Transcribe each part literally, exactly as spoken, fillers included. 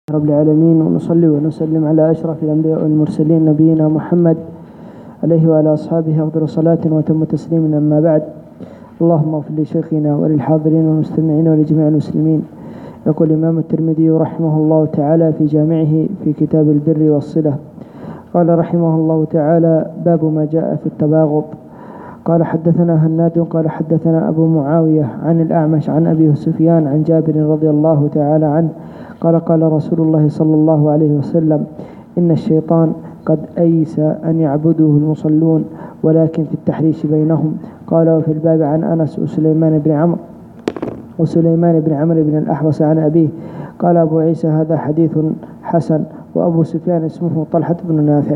رب العالمين، ونصلي ونسلم على أشرف الأنبياء والمرسلين نبينا محمد عليه وعلى أصحابه أفضل صلاة وتم تسليما. أما بعد، اللهم اغفر لشيخنا وللحاضرين والمستمعين ولجميع المسلمين. يقول الإمام الترمذي رحمه الله تعالى في جامعه في كتاب البر والصلة، قال رحمه الله تعالى: باب ما جاء في التباغض. قال حدثنا هناد قال حدثنا أبو معاوية عن الأعمش عن أبي سفيان عن جابر رضي الله تعالى عنه قال قال رسول الله صلى الله عليه وسلم: إن الشيطان قد أيس أن يعبده المصلون، ولكن في التحريش بينهم. قال وفي الباب عن أنس وسليمان بن عمرو وسليمان بن عمرو بن الأحوص عن أبيه. قال أبو عيسى: هذا حديث حسن. وأبو سفيان اسمه طلحة بن نافع.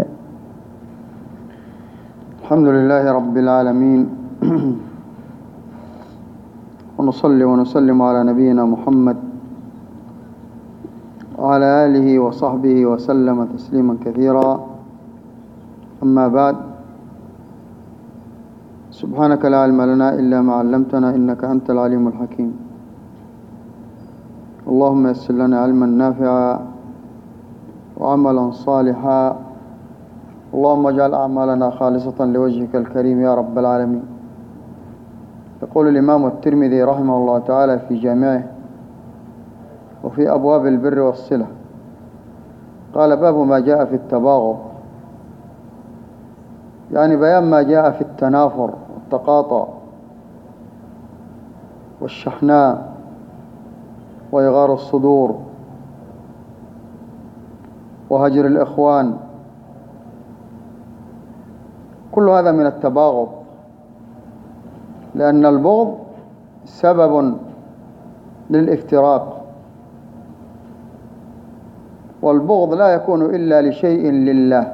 الحمد لله رب العالمين، ونصلي ونسلم على نبينا محمد وعلى آله وصحبه وسلم تسليما كثيرا. أما بعد، سبحانك لا علم لنا إلا ما علمتنا إنك أنت العليم الحكيم. اللهم يسر لنا علما نافعا وعملا صالحا، اللهم اجعل أعمالنا خالصة لوجهك الكريم يا رب العالمين. يقول الإمام الترمذي رحمه الله تعالى في جامعه وفي أبواب البر والصلة، قال: باب ما جاء في التباغض، يعني بيان ما جاء في التنافر والتقاطع والشحناء وإغار الصدور وهجر الإخوان، كل هذا من التباغض، لأن البغض سبب للافتراق، والبغض لا يكون إلا لشيء لله،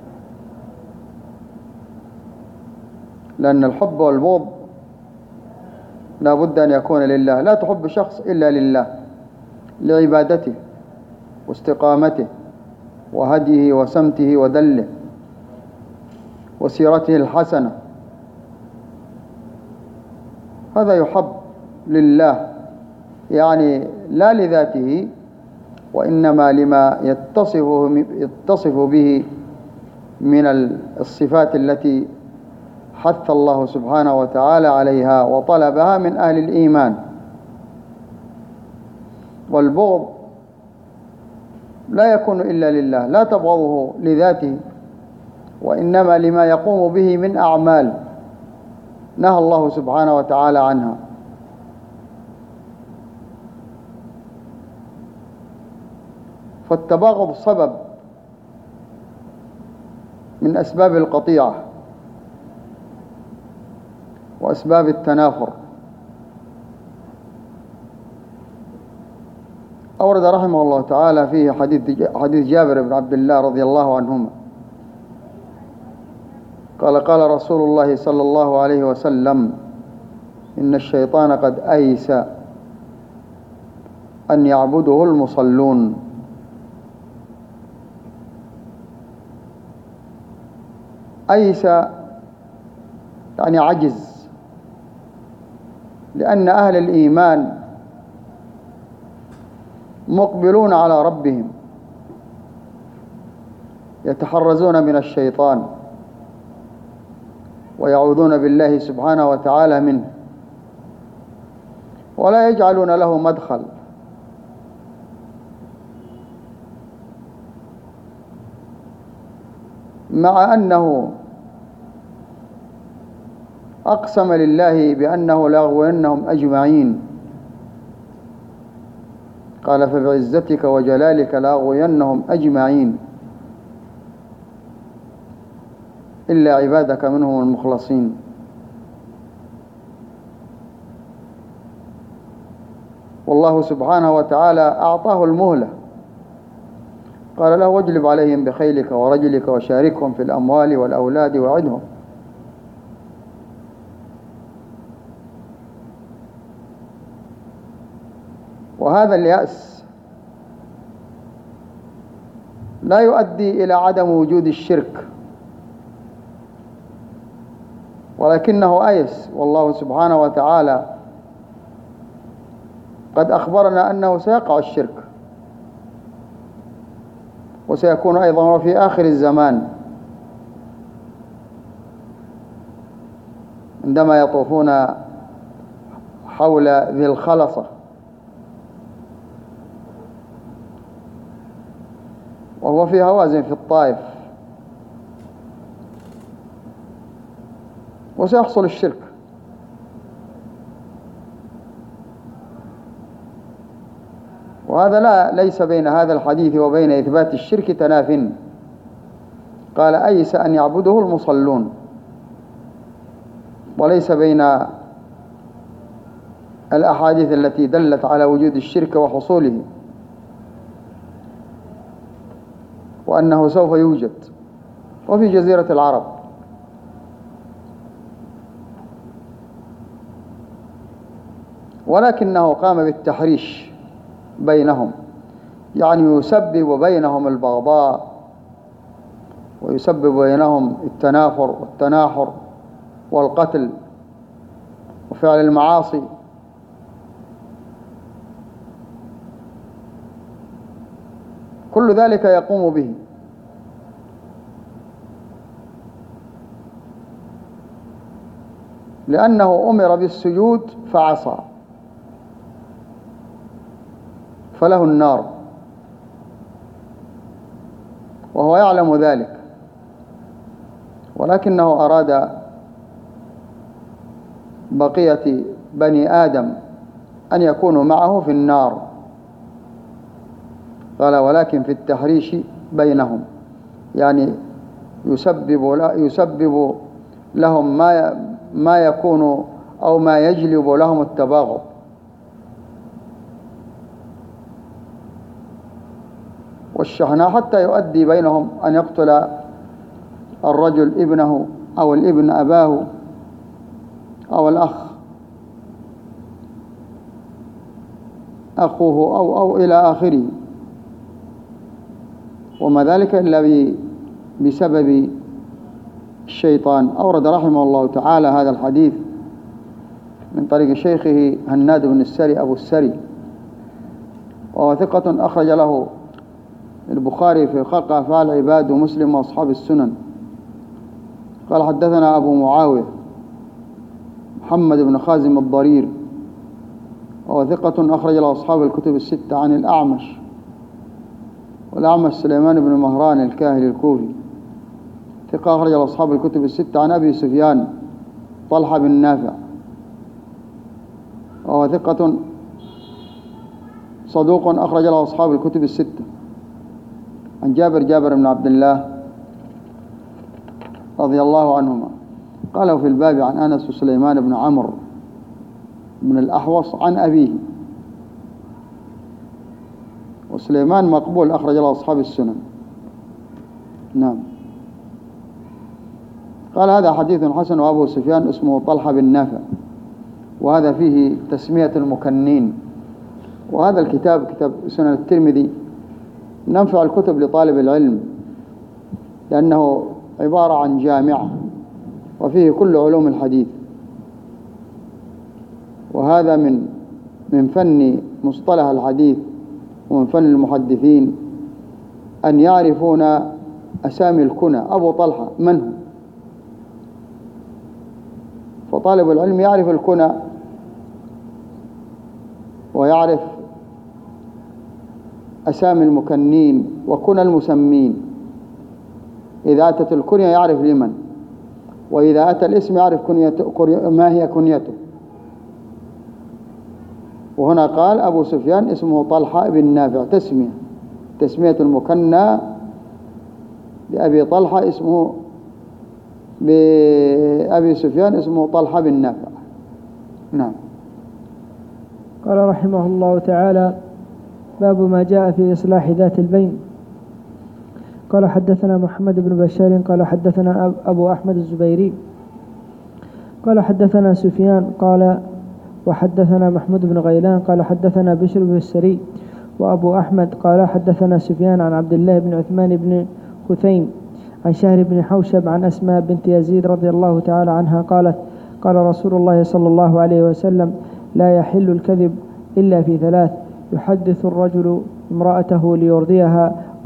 لأن الحب والبغض لا بد أن يكون لله. لا تحب شخص إلا لله، لعبادته واستقامته وهديه وسمته ودله وسيرته الحسنة، هذا يحب لله، يعني لا لذاته، وإنما لما يتصف يتصف به من الصفات التي حث الله سبحانه وتعالى عليها وطلبها من أهل الإيمان. والبغض لا يكون إلا لله، لا تبغضه لذاته، وإنما لما يقوم به من أعمال نهى الله سبحانه وتعالى عنها. فالتباغض سبب من أسباب القطيعة وأسباب التنافر. أورد رحمه الله تعالى فيه حديث حديث جابر بن عبد الله رضي الله عنهما قال: قال رسول الله صلى الله عليه وسلم: إن الشيطان قد أيس أن يعبده المصلون. أيس يعني عجز، لأن أهل الإيمان مقبلون على ربهم، يتحرزون من الشيطان ويعوذون بالله سبحانه وتعالى منه، ولا يجعلون له مدخل. مع أنه أقسم لله بأنه لأغوينهم أجمعين، قال: فبعزتك وجلالك لأغوينهم أجمعين إلا عبادك منهم المخلصين. والله سبحانه وتعالى أعطاه المهلة، قال له: واجلب عليهم بخيلك ورجلك وشاركهم في الأموال والأولاد وعدهم. وهذا اليأس لا يؤدي إلى عدم وجود الشرك، ولكنه أيس، والله سبحانه وتعالى قد أخبرنا أنه سيقع الشرك، وسيكون أيضا في آخر الزمان عندما يطوفون حول ذي الخلصة، وهو في هوازن في الطائف، وسيحصل الشرك. وهذا لا ليس بين هذا الحديث وبين إثبات الشرك تناف. قال أيس أن يعبده المصلون، وليس بين الأحاديث التي دلت على وجود الشرك وحصوله وأنه سوف يوجد وفي جزيرة العرب. ولكنه قام بالتحريش بينهم، يعني يسبب بينهم البغضاء ويسبب بينهم التنافر والتناحر والقتل وفعل المعاصي. كل ذلك يقوم به لأنه أمر بالسجود فعصى فله النار، وهو يعلم ذلك، ولكنه أراد بقية بني آدم أن يكونوا معه في النار. قال ولكن في التحريش بينهم، يعني يسبب يسبب لهم ما ما يكون أو ما يجلب لهم التباغض. والشحناء حتى يؤدي بينهم أن يقتل الرجل ابنه أو الابن أباه أو الأخ أخوه أو أو إلى آخره، وما ذلك إلا بسبب الشيطان. أورد رحمه الله تعالى هذا الحديث من طريق شيخه هناد بن السري أبو السري، وهو ثقة أخرج له البخاري في خلق أفعال العباد ومسلم وأصحاب السنن. قال حدثنا أبو معاوية محمد بن خازم الضرير، وهو ثقة أخرج له أصحاب الكتب الستة عن الأعمش، والأعمش سليمان بن مهران الكاهلي الكوفي، ثقة أخرج له أصحاب الكتب الستة عن أبي سفيان طلحة بن نافع، وهو ثقة صدوق أخرج له أصحاب الكتب الستة عن جابر جابر بن عبد الله رضي الله عنهما. قالوا في الباب عن أنس وسليمان بن عمرو بن الأحوص عن أبيه، وسليمان مقبول أخرج له أصحاب السنن. نعم. قال هذا حديث حسن، وأبو سفيان اسمه طلحة بن نافع، وهذا فيه تسمية المكنين. وهذا الكتاب كتاب سنن الترمذي ننفع الكتب لطالب العلم، لأنه عبارة عن جامعة وفيه كل علوم الحديث. وهذا من من فن مصطلح الحديث ومن فن المحدثين أن يعرفون أسامي الكنى. أبو طلحة من هو؟ فطالب العلم يعرف الكنى ويعرف أسامي المكنين وكنى المسمين. إذا أتت الكنية يعرف لمن، وإذا أتى الاسم يعرف كنيته ما هي كنيته. وهنا قال أبو سفيان اسمه طلحة بن نافع، تسمية تسمية المكنى لأبي طلحة اسمه بأبي سفيان اسمه طلحة بن نافع. نعم. قال رحمه الله تعالى: باب ما جاء في إصلاح ذات البين. قال حدثنا محمد بن بشار قال حدثنا أبو أحمد الزبيري قال حدثنا سفيان قال وحدثنا محمود بن غيلان قال حدثنا بشر بن السري وأبو أحمد قال حدثنا سفيان عن عبد الله بن عثمان بن خثيم عن شهر بن حوشب عن أسماء بنت يزيد رضي الله تعالى عنها قالت: قال رسول الله صلى الله عليه وسلم: لا يحل الكذب إلا في ثلاث: يحدث الرجل امرأته ليرضيها،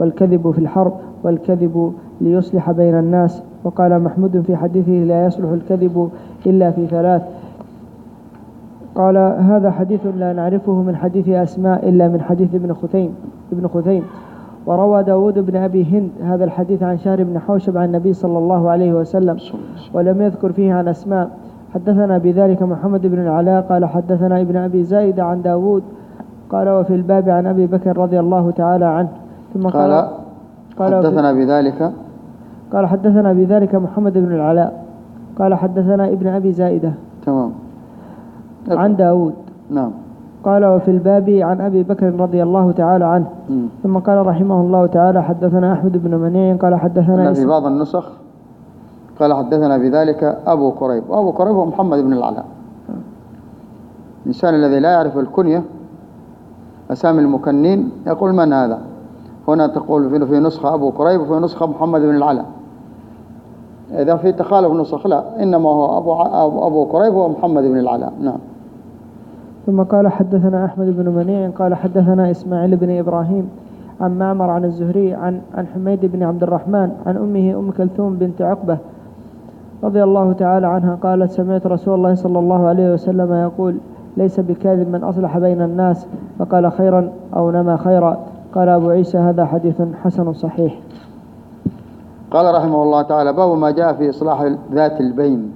والكذب في الحرب، والكذب ليصلح بين الناس. وقال محمود في حديثه: لا يصلح الكذب إلا في ثلاث. قال: هذا حديث لا نعرفه من حديث أسماء إلا من حديث ابن خثيم ابن خثيم وروى داود بن أبي هند هذا الحديث عن شهر بن حوشب عن النبي صلى الله عليه وسلم، ولم يذكر فيه عن أسماء. حدثنا بذلك محمد بن العلاء قال: حدثنا ابن أبي زايد عن داود قال: وفي الباب عن أبي بكر رضي الله تعالى عنه. ثم قال, قال, قال حدثنا بذلك قال حدثنا بذلك محمد بن العلاء قال: حدثنا ابن أبي زائدة تمام عن داود. نعم. قال: وفي الباب عن أبي بكر رضي الله تعالى عنه. م. ثم قال رحمه الله تعالى: حدثنا أحمد بن منيع قال: حدثنا في بعض النسخ قال: حدثنا بذلك أبو كريب، وأبو كريب هو محمد بن العلاء. الإنسان الذي لا يعرف الكنية أسامي المكنين يقول: من هذا؟ هنا تقول في نسخة أبو كريب وفي نسخة محمد بن العلاء. إذا في تخالف نسخ لا، إنما هو أبو, أبو كريب هو محمد بن العلاء. نعم. ثم قال: حدثنا أحمد بن منيع قال: حدثنا إسماعيل بن إبراهيم عن معمر عن الزهري عن عن حميد بن عبد الرحمن عن أمه أم كلثوم بنت عقبة رضي الله تعالى عنها قالت: سمعت رسول الله صلى الله عليه وسلم يقول: ليس بكاذب من أصلح بين الناس فقال خيرا أو نما خيرا. قال أبو عيسى: هذا حديث حسن صحيح. قال رحمه الله تعالى: باب ما جاء في إصلاح ذات البين،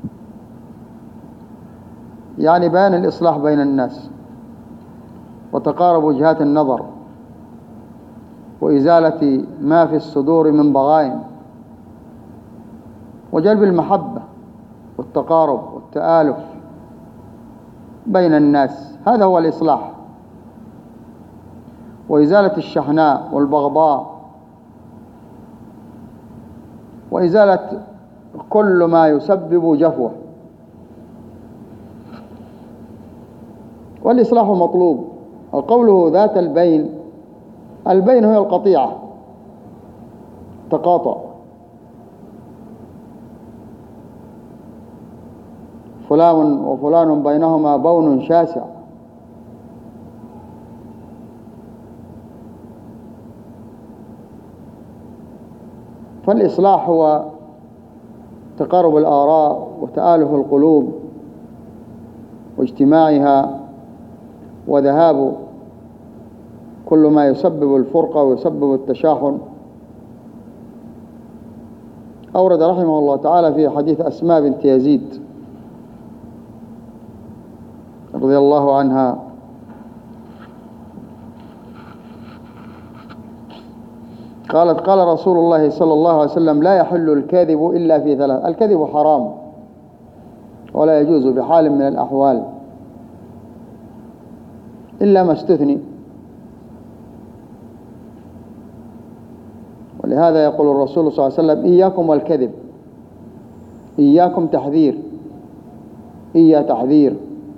يعني بيان الإصلاح بين الناس وتقارب وجهات النظر وإزالة ما في الصدور من ضغائن وجلب المحبة والتقارب والتآلف بين الناس، هذا هو الإصلاح، وإزالة الشحناء والبغضاء وإزالة كل ما يسبب جفوة. والإصلاح مطلوب. وقوله ذات البين، البين هي القطيعة، تقاطع، فلان وفلان بينهما بون شاسع. فالإصلاح هو تقارب الآراء وتآلف القلوب واجتماعها وذهاب كل ما يسبب الفرقة ويسبب التشاحن. أورد رحمه الله تعالى في حديث أسماء بنت يزيد رضي الله عنها قالت: قال رسول الله صلى الله عليه وسلم: لا يحل الكاذب إلا في ثلاث. الكذب حرام ولا يجوز بحال من الأحوال إلا ما استثني. ولهذا يقول الرسول صلى الله عليه وسلم: إياكم والكذب، إياكم تحذير، إيا تحذير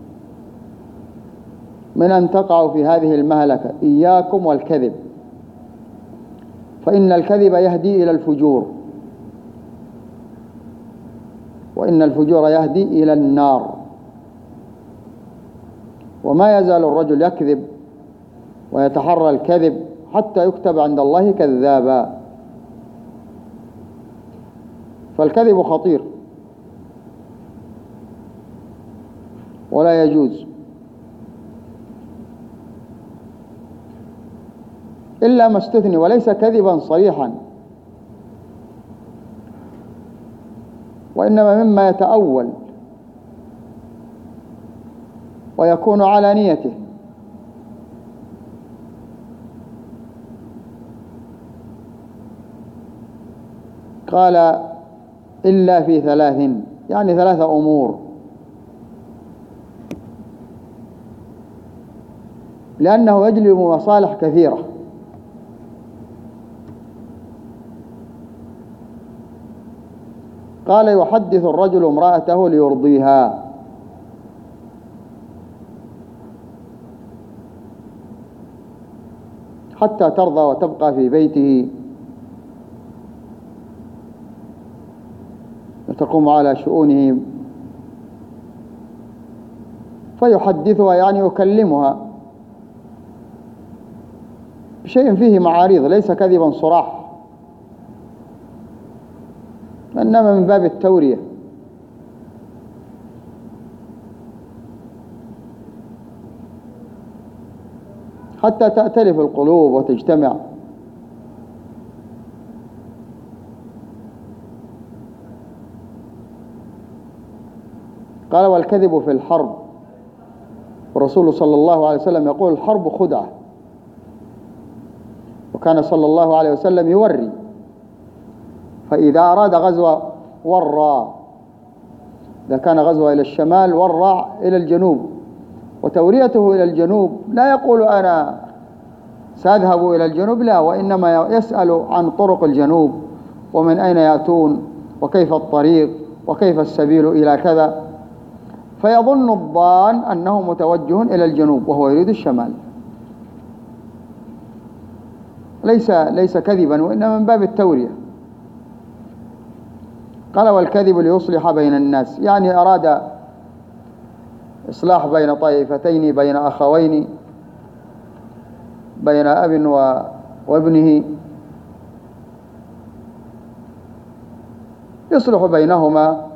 من أن تقعوا في هذه المهلكة، إياكم والكذب، فإن الكذب يهدي إلى الفجور، وإن الفجور يهدي إلى النار. وما يزال الرجل يكذب ويتحرى الكذب حتى يكتب عند الله كذابا. فالكذب خطير ولا يجوز إلا ما استثني، وليس كذبا صريحا، وإنما مما يتأول ويكون على نيته. قال: إلا في ثلاث، يعني ثلاثة أمور، لأنه يجلب مصالح كثيرة. قال: يحدث الرجل امرأته ليرضيها، حتى ترضى وتبقى في بيته وتقوم على شؤونه، فيحدثها يعني يكلمها شيء فيه معارض، ليس كذبا صراح، إنما من باب التورية. حتى تأتلف القلوب وتجتمع. قال: والكذب في الحرب، والرسول صلى الله عليه وسلم يقول: الحرب خدعة. وكان صلى الله عليه وسلم يوري، فإذا أراد غزوة ورى، إذا كان غزوة إلى الشمال ورى إلى الجنوب. وتوريته إلى الجنوب لا يقول أنا سأذهب إلى الجنوب، لا، وإنما يسأل عن طرق الجنوب ومن أين يأتون وكيف الطريق وكيف السبيل إلى كذا، فيظن الضال أنه متوجه إلى الجنوب وهو يريد الشمال. ليس ليس كذبا، وإنما من باب التورية. قال: والكذب ليصلح بين الناس، يعني أراد إصلاح بين طائفتين، بين أخوين، بين أب وابنه، يصلح بينهما،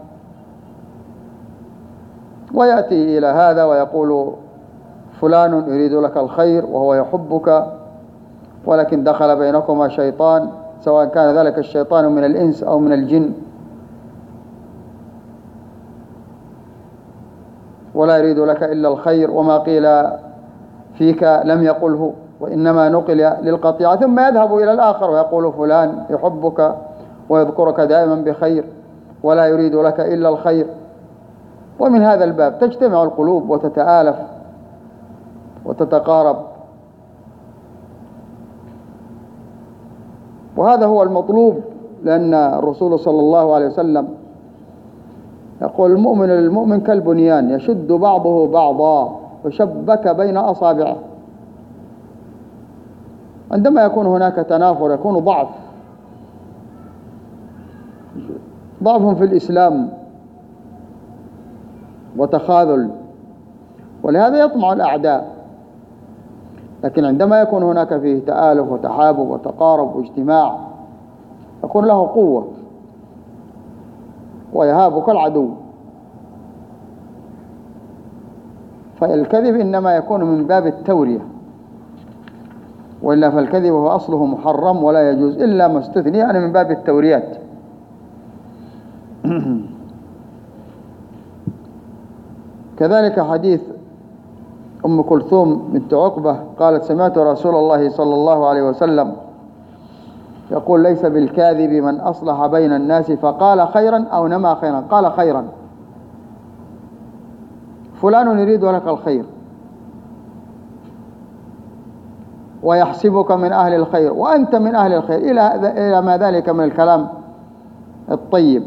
ويأتي إلى هذا ويقول: فلان يريد لك الخير وهو يحبك، ولكن دخل بينكما شيطان، سواء كان ذلك الشيطان من الإنس أو من الجن، ولا يريد لك إلا الخير، وما قيل فيك لم يقله، وإنما نقل للقطيعة. ثم يذهب إلى الآخر ويقول: فلان يحبك ويذكرك دائما بخير ولا يريد لك إلا الخير. ومن هذا الباب تجتمع القلوب وتتآلف وتتقارب، وهذا هو المطلوب. لأن الرسول صلى الله عليه وسلم يقول: المؤمن للمؤمن كالبنيان يشد بعضه بعضا وشبك بين أصابعه. عندما يكون هناك تنافر يكون ضعف، ضعف في الإسلام وتخاذل، ولهذا يطمع الأعداء. لكن عندما يكون هناك فيه تآلف وتحابب وتقارب واجتماع يكون له قوة ويهابك العدو. فالكذب إنما يكون من باب التورية، وإلا فالكذب هو أصله محرم ولا يجوز إلا ما استثني، يعني من باب التوريات. كذلك حديث أم كلثوم بنت عقبة قالت: سمعت رسول الله صلى الله عليه وسلم يقول: ليس بالكاذب من أصلح بين الناس فقال خيرا أو نما خيرا. قال: خيرا، فلان يريد لك الخير ويحسبك من أهل الخير وأنت من أهل الخير، إلى ما ذلك من الكلام الطيب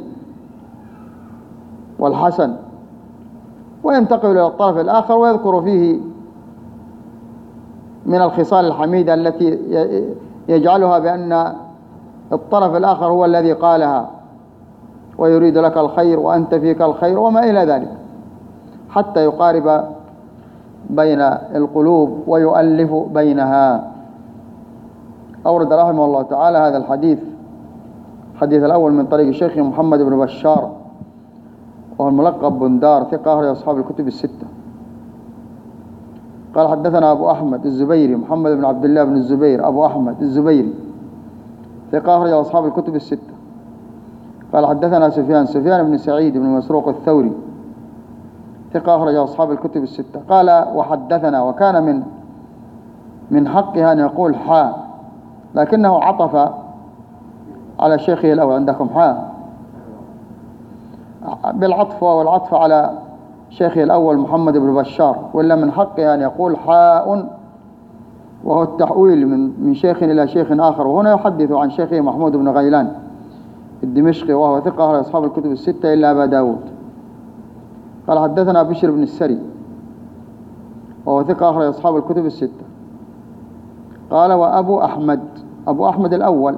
والحسن، وينتقل إلى الطرف الآخر ويذكر فيه من الخصال الحميدة التي يجعلها بأن الطرف الآخر هو الذي قالها ويريد لك الخير وأنت فيك الخير وما إلى ذلك، حتى يقارب بين القلوب ويؤلف بينها. أورد رحمه الله تعالى هذا الحديث، الحديث الأول من طريق الشيخ محمد بن بشار وهو الملقب بندار، ثقة أخرج أصحاب الكتب الستة. قال: حدثنا أبو أحمد الزبيري، محمد بن عبد الله بن الزبير أبو أحمد الزبيري، ثقة أخرج أصحاب الكتب الستة. قال: حدثنا سفيان سفيان بن سعيد بن مسروق الثوري، ثقة أخرج أصحاب الكتب الستة. قال: وحدثنا، وكان من من حقها أن يقول حا، لكنه عطف على شيخه الأول. عندكم حا بالعطف، والعطف على شيخه الأول محمد بن بشار، ولا من حقه أن يقول حاء، وهو التحويل من من شيخ إلى شيخ آخر. وهنا يحدث عن شيخه محمود بن غيلان الدمشقي وهو ثقة أخرج أصحاب الكتب الستة إلا أبا داود. قال: حدثنا بشر بن السري وهو ثقة أخرج أصحاب الكتب الستة. قال: وأبو أحمد، أبو أحمد الأول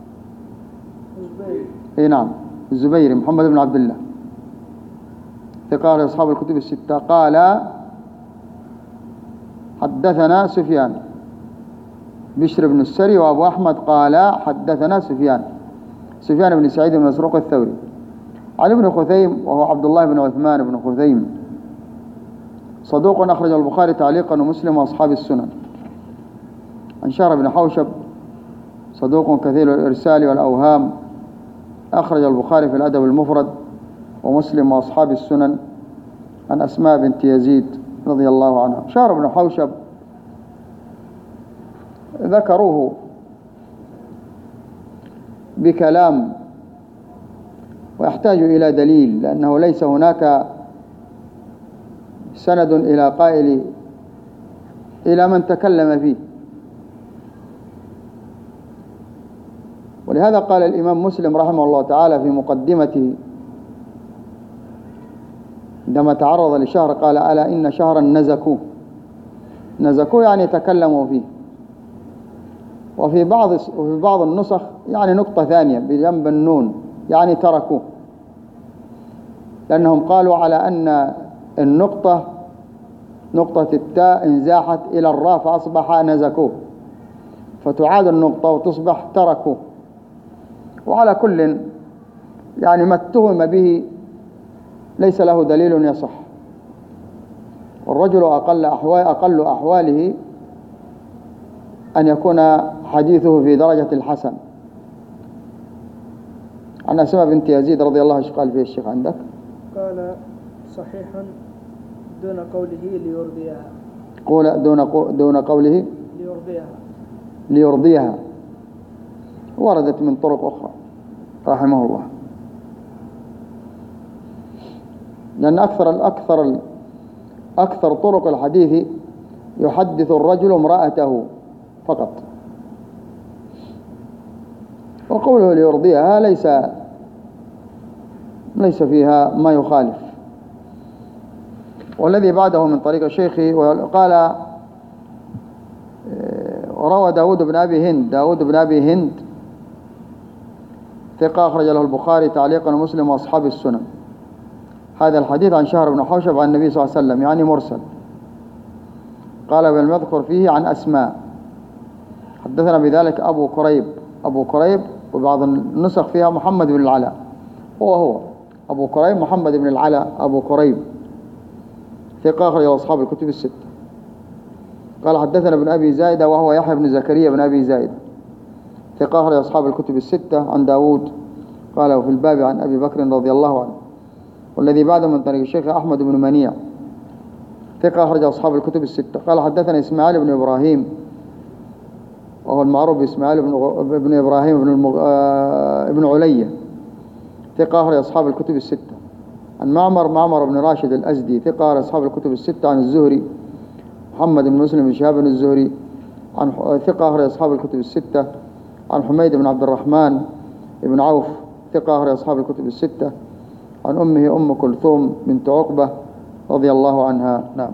إيه نعم الزبيري محمد بن عبد الله، ثقة أخرج أصحاب الكتب الستة. قال: حدثنا سفيان بشر بن السري وأبو أحمد قال حدثنا سفيان سفيان بن سعيد بن مسروق الثوري عن ابن خثيم وهو عبد الله بن عثمان بن خثيم صدوق أخرج البخاري تعليقا ومسلم وأصحاب السنن. عن شهر بن حوشب صدوق كثير الإرسال والأوهام أخرج البخاري في الأدب المفرد ومسلم وأصحاب السنن. عن أسماء بنت يزيد رضي الله عنها. شهر بن حوشب ذكروه بكلام ويحتاج إلى دليل لأنه ليس هناك سند إلى قائل إلى من تكلم فيه. ولهذا قال الإمام مسلم رحمه الله تعالى في مقدمته عندما تعرض لشهر قال ألا إن شهرا نزكوه نزكوه يعني تكلموا فيه. وفي بعض وفي بعض النسخ يعني نقطة ثانية بجنب النون يعني تركوه لأنهم قالوا على أن النقطة نقطة التاء انزاحت إلى الراء فأصبح نزكوه فتعاد النقطة وتصبح تركوه. وعلى كل يعني ما اتهم به ليس له دليل يصح. والرجل أقل أحوال أقل أحواله أن يكون حديثه في درجة الحسن. عن أسماء بنت يزيد رضي الله عنها قال فيه الشيخ عندك قال صحيحا دون قوله ليرضيها قول دون قو دون قوله ليرضيها ليرضيها وردت من طرق أخرى رحمه الله. لأن أكثر الأكثر أكثر طرق الحديث يحدث الرجل امرأته فقط. وقوله ليرضيها ليس ليس فيها ما يخالف. والذي بعده من طريق الشيخ وقال وروى داود بن أبي هند داود بن أبي هند ثقة أخرج له البخاري تعليقا ومسلم وأصحاب السنن. هذا الحديث عن شهر بن حوشب عن النبي صلى الله عليه وسلم يعني مرسل. قال ولم يذكر فيه عن أسماء. حدثنا بذلك أبو كريب أبو كريب وبعض النسخ فيها محمد بن العلاء هو هو أبو كريب محمد بن العلاء أبو كريب ثقة أخرج له أصحاب الكتب الستة. قال حدثنا ابن أبي زايدة وهو يحيى بن زكريا بن أبي زايدة ثقة أخرج أصحاب الكتب الستة. عن داود قال وفي الباب عن أبي بكر رضي الله عنه. والذي بعده من طريق الشيخ أحمد بن منيع ثقة أخرج أصحاب الكتب الستة. قال حدثنا إسماعيل بن إبراهيم وهو المعروف بإسماعيل بن, بن إبراهيم بن, المغ... بن علية ثقة أخرج أصحاب الكتب الستة. عن معمر معمر بن راشد الأزدي ثقة أخرج أصحاب الكتب الستة. عن الزهري محمد بن مسلم بن شهاب الزهري عن ثقة أخرج أصحاب الكتب الستة. عن حميد بن عبد الرحمن بن عوف ثقة أخرج أصحاب الكتب الستة. عن أمه أم كلثوم بنت عقبة رضي الله عنها. نعم.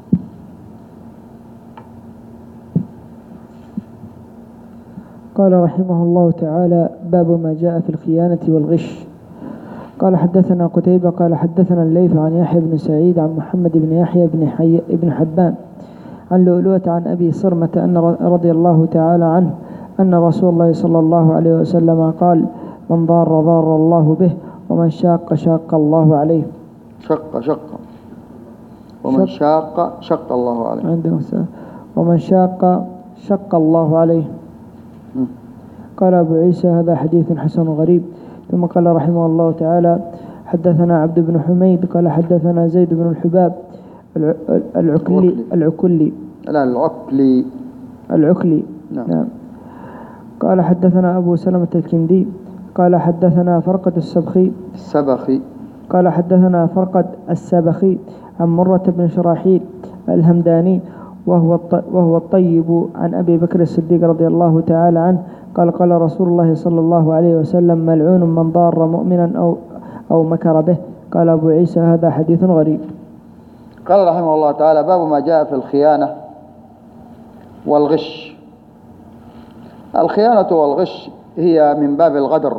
قال رحمه الله تعالى باب ما جاء في الخيانة والغش. قال حدثنا قتيبة قال حدثنا الليث عن يحيى بن سعيد عن محمد بن يحيى بن, حي... بن حبان عن لؤلؤة عن أبي صرمة أن رضي الله تعالى عنه أن رسول الله صلى الله عليه وسلم قال من ضار ضار الله به ومن شاق شاق الله عليه. شق شق ومن شاق شق الله عليه عندنا ومن شاق شق الله عليه. قال أبو عيسى هذا حديث حسن غريب. ثم قال رحمه الله تعالى حدثنا عبد بن حميد قال حدثنا زيد بن الحباب العكلي العكلي لا العكلي العكلي نعم. نعم. قال حدثنا أبو سلمة الكندي قال حدثنا فرقة السبخي السبخي قال حدثنا فرقة السبخي عن مرة بن شراحيل الهمداني وهو وهو الطيب عن أبي بكر الصديق رضي الله تعالى عنه قال قال رسول الله صلى الله عليه وسلم ملعون من ضار مؤمنا أو أو مكر به. قال أبو عيسى هذا حديث غريب. قال رحمه الله تعالى باب ما جاء في الخيانة والغش. الخيانة والغش هي من باب الغدر.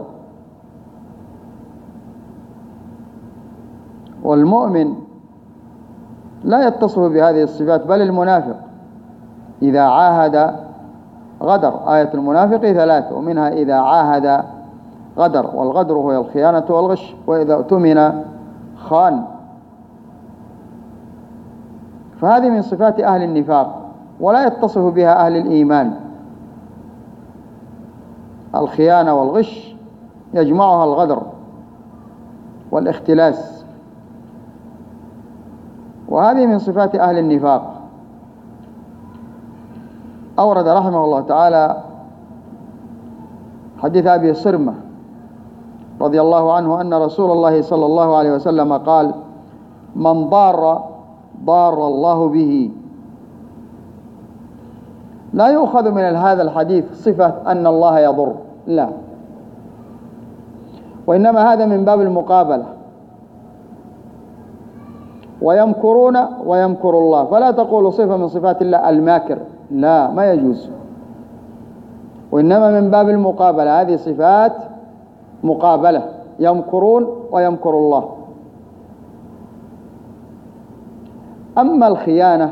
والمؤمن لا يتصف بهذه الصفات بل المنافق إذا عاهد غدر. آية المنافق ثلاث، ومنها إذا عاهد غدر، والغدر هو الخيانة والغش، وإذا اؤتمن خان. فهذه من صفات أهل النفاق ولا يتصف بها أهل الإيمان. الخيانة والغش يجمعها الغدر والاختلاس، وهذه من صفات أهل النفاق. أورد رحمه الله تعالى حديث أبي صرمة رضي الله عنه أن رسول الله صلى الله عليه وسلم قال: من ضار ضار الله به. لا يؤخذ من هذا الحديث صفة أن الله يضر، لا، وإنما هذا من باب المقابلة. ويمكرون ويمكر الله، فلا تقول صفة من صفات الله الماكر، لا، ما يجوز، وإنما من باب المقابلة. هذه صفات مقابلة، يمكرون ويمكر الله. أما الخيانة،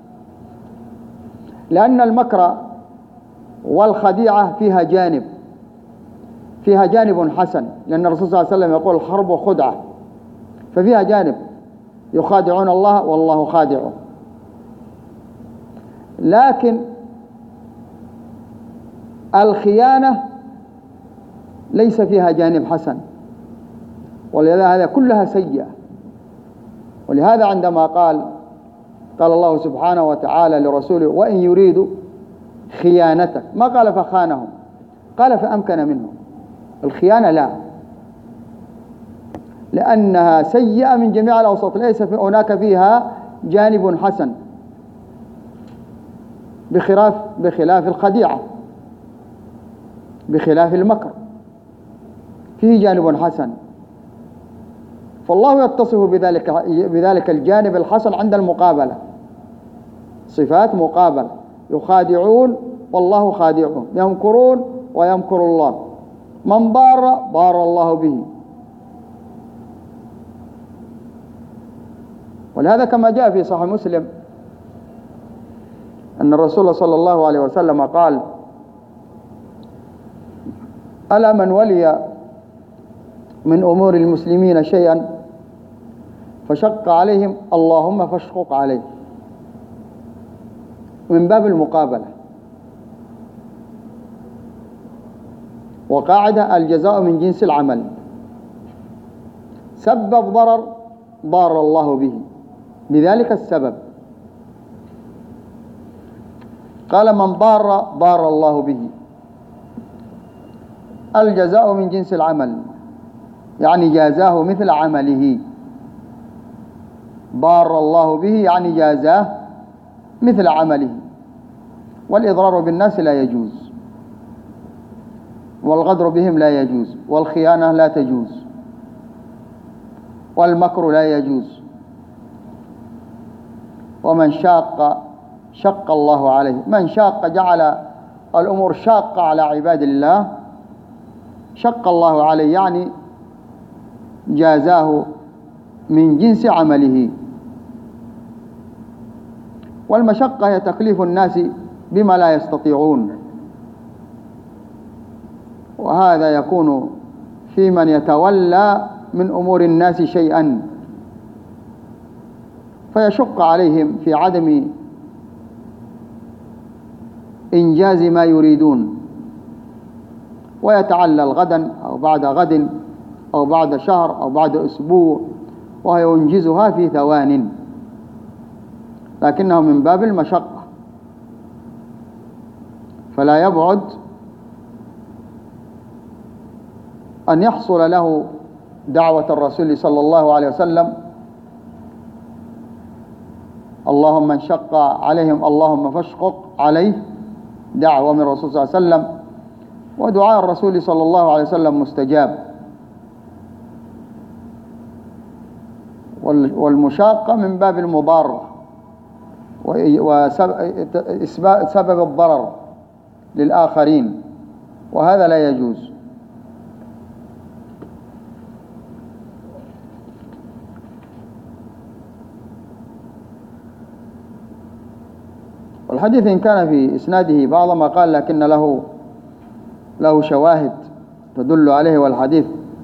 لأن المكر والخديعة فيها جانب فيها جانب حسن، لأن الرسول صلى الله عليه وسلم يقول: الحرب خدعة، ففيها جانب، يخادعون الله والله خادعهم. لكن الخيانة ليس فيها جانب حسن، ولهذا هذا كلها سيئة. ولهذا عندما قال قال الله سبحانه وتعالى لرسوله: وإن يريدوا خيانتك، ما قال فخانهم، قال فأمكن منهم. الخيانة لا، لأنها سيئة من جميع الأوساط، ليس في هناك فيها جانب حسن، بخلاف بخلاف الخديعة، بخلاف المكر فيه جانب حسن. فالله يتصف بذلك بذلك الجانب الحسن عند المقابلة، صفات مقابلة: يخادعون والله خادعهم، يمكرون ويمكر الله، من ضار ضار الله به. ولهذا كما جاء في صحيح مسلم أن الرسول صلى الله عليه وسلم قال: ألا من ولي من أمور المسلمين شيئا فشق عليهم اللهم فاشقق عليه، من باب المقابلة. وقاعدة: الجزاء من جنس العمل، سبب ضرر ضار الله به بذلك السبب. قال: من ضار ضار الله به، الجزاء من جنس العمل، يعني جازاه مثل عمله. ضار الله به يعني جازاه مثل عمله. والإضرار بالناس لا يجوز، والغدر بهم لا يجوز، والخيانة لا تجوز، والمكر لا يجوز. ومن شاق شق الله عليه، من شاق جعل الأمور شاقة على عباد الله، شق الله عليه يعني جازاه من جنس عمله. والمشقة هي تكليف الناس بما لا يستطيعون، وهذا يكون في من يتولى من أمور الناس شيئا، فيشق عليهم في عدم إنجاز ما يريدون، ويتعلل غدا أو بعد غد أو بعد شهر أو بعد أسبوع، وينجزها في ثوان، لكنه من باب المشقة. فلا يبعد أن يحصل له دعوة الرسول صلى الله عليه وسلم: اللهم من شق عليهم اللهم فاشقق عليه، دعوة من الرسول صلى الله عليه وسلم. ودعاء الرسول صلى الله عليه وسلم مستجاب. والمشاقة من باب المضارة وسبب الضرر للآخرين، وهذا لا يجوز. الحديث إن كان في إسناده بعض ما قال لكن له له شواهد تدل عليه، والحديث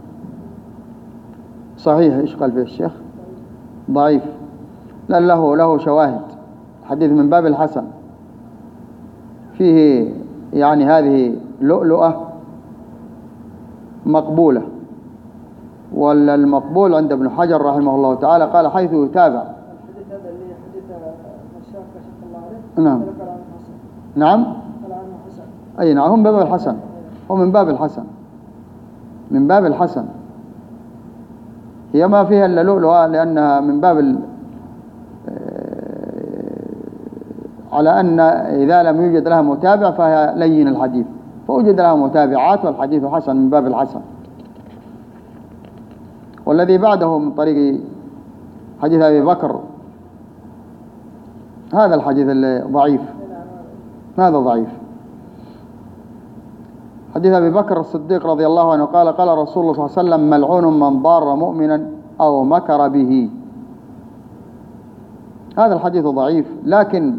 صحيح. إيش قال فيه الشيخ؟ ضعيف. لا، له له شواهد. الحديث من باب الحسن، فيه يعني هذه لؤلؤة مقبولة، والمقبول عند ابن حجر رحمه الله تعالى قال حيث يتابع. الحديث هذا اللي حديث مشاك كشف الله عليه. نعم نعم أي نعم، هم باب الحسن، هو من باب الحسن، من باب الحسن. هي ما فيها إلا لؤلؤة لأنها من باب ال... على أن إذا لم يوجد لها متابع فهي لين الحديث، فوجد لها متابعات والحديث حسن من باب الحسن. والذي بعده من طريق حديث أبي بكر هذا الحديث ضعيف، هذا ضعيف. حديث أبي بكر الصديق رضي الله عنه قال قال رسول الله صلى الله عليه وسلم ملعون من ضار مؤمنا أو مكر به. هذا الحديث ضعيف، لكن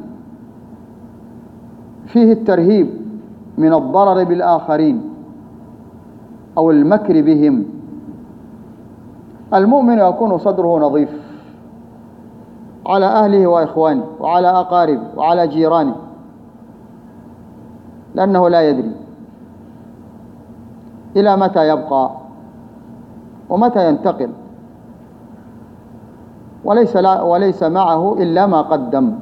فيه الترهيب من الضرر بالآخرين أو المكر بهم. المؤمن يكون صدره نظيف على أهله وإخوانه وعلى أقاربه وعلى جيرانه، لأنه لا يدري إلى متى يبقى ومتى ينتقل، وليس, لا وليس معه إلا ما قدم.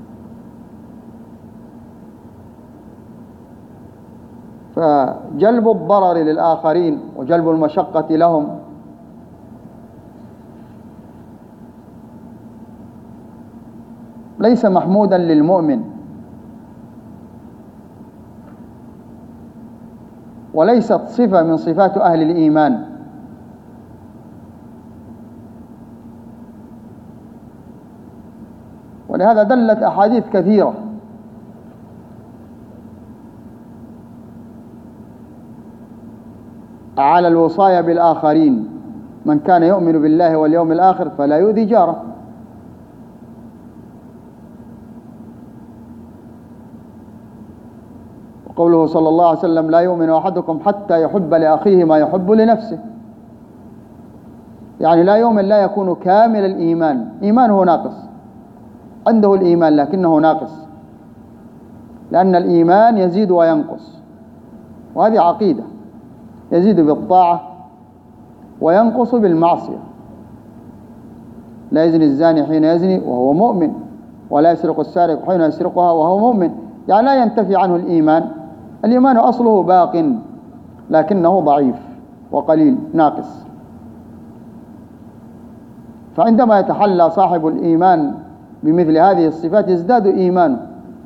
فجلب الضرر للآخرين وجلب المشقة لهم ليس محمودا للمؤمن، وليست صفة من صفات أهل الإيمان. ولهذا دلت أحاديث كثيرة على الوصايا بالآخرين. من كان يؤمن بالله واليوم الآخر فلا يؤذي جاره. وقوله صلى الله عليه وسلم لا يؤمن أحدكم حتى يحب لأخيه ما يحب لنفسه، يعني لا يؤمن، لا يكون كامل الإيمان، إيمانه ناقص، عنده الإيمان لكنه ناقص، لأن الإيمان يزيد وينقص، وهذه عقيدة، يزيد بالطاعة وينقص بالمعصية. لا يزني الزاني حين يزني وهو مؤمن، ولا يسرق السارق حين يسرقها وهو مؤمن، يعني لا ينتفي عنه الإيمان. الإيمان أصله باق لكنه ضعيف وقليل ناقص. فعندما يتحلى صاحب الإيمان بمثل هذه الصفات يزداد إيمانه.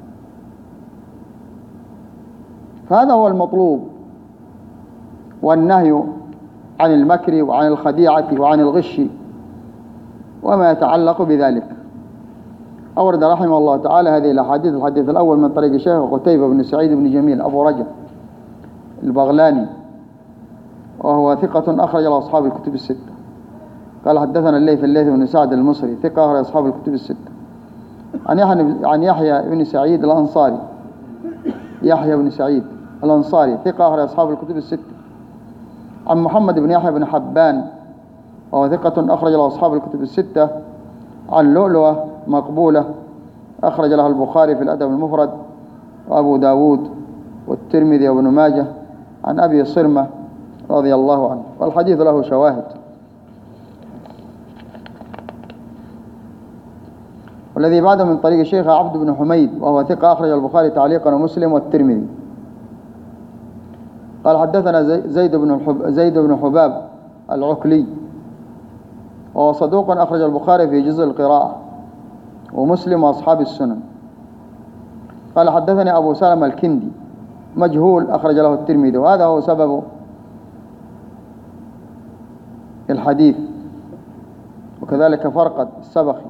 فهذا هو المطلوب، والنهي عن المكر وعن الخديعة وعن الغش وما يتعلق بذلك. أورد رحمه الله تعالى هذه الأحاديث. الحديث الأول من طريق الشيخ قتيبة بن سعيد بن جميل أبو رجب البغلاني، وهو ثقة أخرج له أصحاب الكتب الستة. قال حدثنا الليث الليث بن سعد المصري ثقة أخرج أصحاب الكتب الستة. عن يحيى عن يحيى بن سعيد الأنصاري، يحيى بن سعيد الأنصاري ثقة أخرج أصحاب الكتب الستة. عن محمد بن يحيى بن حبان وهو ثقة أخرج له أصحاب الكتب الستة. عن لؤلؤة مقبولة أخرج له البخاري في الأدب المفرد وأبو داود والترمذي وابن ماجه. عن أبي صرمة رضي الله عنه، والحديث له شواهد. والذي بعده من طريق الشيخ عبد بن حميد وهو ثقة أخرج البخاري تعليقا ومسلم والترمذي. قال حدثنا زيد بن الحب زيد بن حباب العكلي وهو صدوق أخرج البخاري في جزء القراءة ومسلم وأصحاب السنن. قال حدثني أبو سلمة الكندي مجهول أخرج له الترمذي، وهذا هو سبب الحديث. وكذلك فرقد السبخي.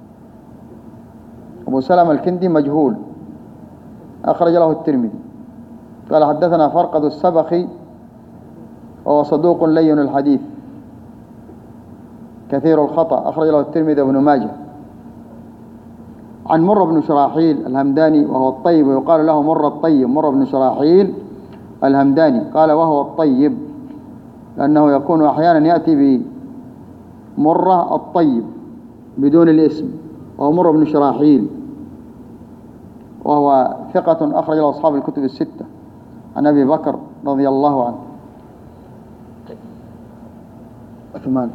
أبو سلمة الكندي مجهول أخرج له الترمذي. قال حدثنا فرقد السبخي وهو صدوق لين الحديث كثير الخطأ أخرج له الترمذي وابن ماجه. عن مر بن شراحيل الهمداني وهو الطيب، ويقال له مر الطيب، مر بن شراحيل الهمداني قال وهو الطيب، لأنه يكون أحيانا يأتي بمرة الطيب بدون الاسم، وهو مر بن شراحيل، وهو ثقة أخرج له أصحاب الكتب الستة عن أبي بكر رضي الله عنه. عثمان.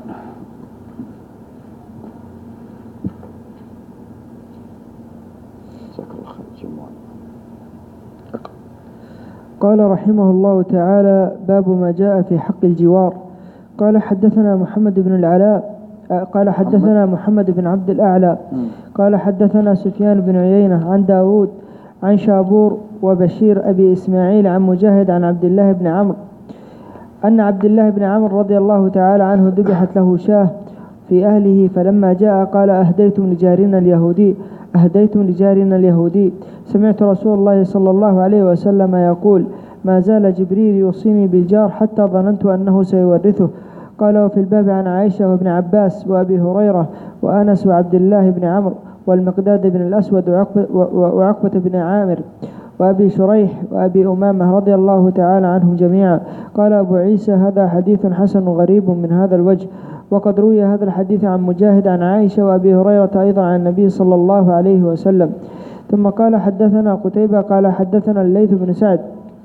قال رحمه الله تعالى: باب ما جاء في حق الجوار. قال حدثنا محمد بن العلاء قال حدثنا محمد بن عبد الأعلى قال حدثنا سفيان بن عيينة عن داود عن شابور وبشير أبي إسماعيل عن مجاهد عن عبد الله بن عمرو أن عبد الله بن عمرو رضي الله تعالى عنه ذبحت له شاه في أهله، فلما جاء قال: أهديتم لجارنا اليهودي أهديتم لجارنا اليهودي سمعت رسول الله صلى الله عليه وسلم يقول: ما زال جبريل يوصيني بالجار حتى ظننت أنه سيورثه. قال: وفي الباب عن عائشة وابن عباس وأبي هريرة وأنس وعبد الله بن عمرو والمقداد بن الأسود وعقبة بن عامر وأبي شريح وأبي أمامة رضي الله تعالى عنهم جميعا. قال أبو عيسى: هذا حديث حسن غريب من هذا الوجه. وقد روي هذا الحديث عن مجاهد عن عائشة وأبي هريرة أيضا عن النبي صلى الله عليه وسلم. ثم قال: حدثنا قتيبة قال حدثنا الليث بن سعد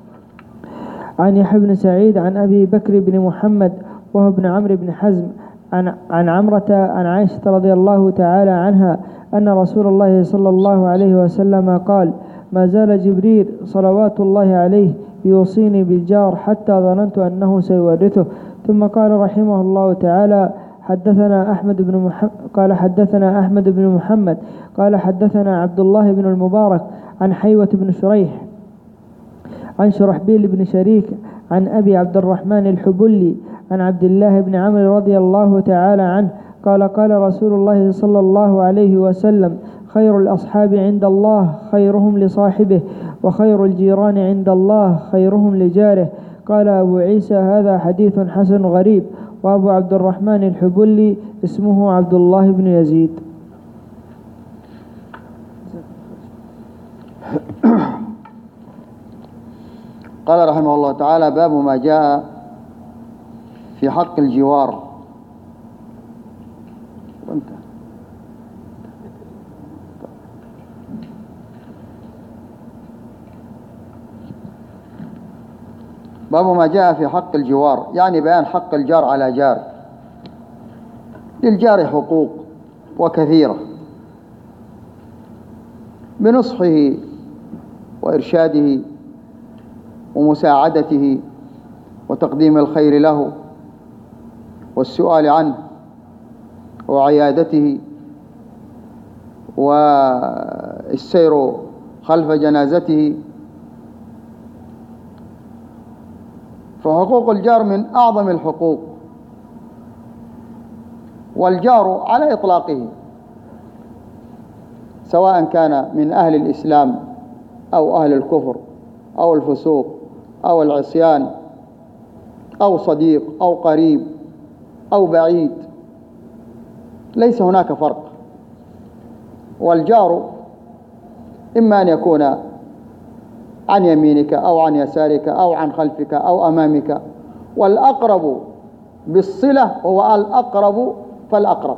عن يحيى بن سعيد عن أبي بكر بن محمد وهو ابن عمرو بن حزم عن عن عمرة عن عائشة رضي الله تعالى عنها أن رسول الله صلى الله عليه وسلم قال: ما زال جبريل صلوات الله عليه يوصيني بالجار حتى ظننت أنه سيورثه. ثم قال رحمه الله تعالى: حدثنا أحمد بن محمد قال حدثنا أحمد بن محمد قال حدثنا عبد الله بن المبارك عن حيوة بن شريح عن شرحبيل بن شريك عن أبي عبد الرحمن الحبلي عن عبد الله بن عمرو رضي الله تعالى عنه قال: قال رسول الله صلى الله عليه وسلم: خير الأصحاب عند الله خيرهم لصاحبه، وخير الجيران عند الله خيرهم لجاره. قال أبو عيسى: هذا حديث حسن غريب. وأبو عبد الرحمن الحبلي اسمه عبد الله بن يزيد. قال رحمه الله تعالى: باب ما جاء في حق الجوار. باب ما جاء في حق الجوار، يعني بيان حق الجار على جار. للجار حقوق وكثيرة، بنصحه وإرشاده ومساعدته وتقديم الخير له والسؤال عنه وعيادته والسير خلف جنازته. فحقوق الجار من أعظم الحقوق، والجار على إطلاقه سواء كان من أهل الإسلام أو أهل الكفر أو الفسوق أو العصيان أو صديق أو قريب أو بعيد، ليس هناك فرق. والجار إما أن يكون عن يمينك أو عن يسارك أو عن خلفك أو أمامك، والأقرب بالصلة هو الأقرب فالأقرب.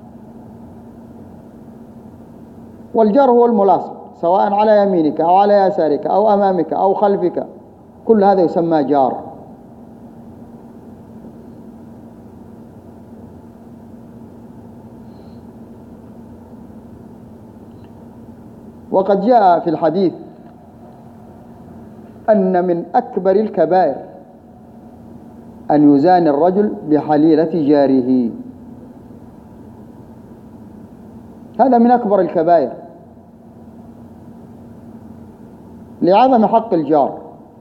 والجار هو الملاصق، سواء على يمينك أو على يسارك أو أمامك أو خلفك، كل هذا يسمى جار. وقد جاء في الحديث أن من أكبر الكبائر أن يزاني الرجل بحليلة جاره، هذا من أكبر الكبائر لعظم حق الجار.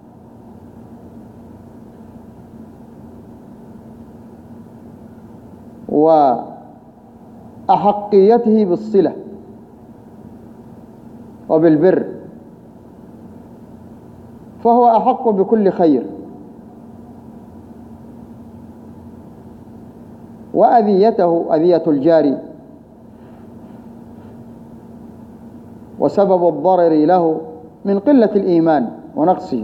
وأحقيته بالصلة وبالبر، فهو أحق بكل خير. وأذيته أذية الجار وسبب الضرر له من قلة الإيمان ونقصه.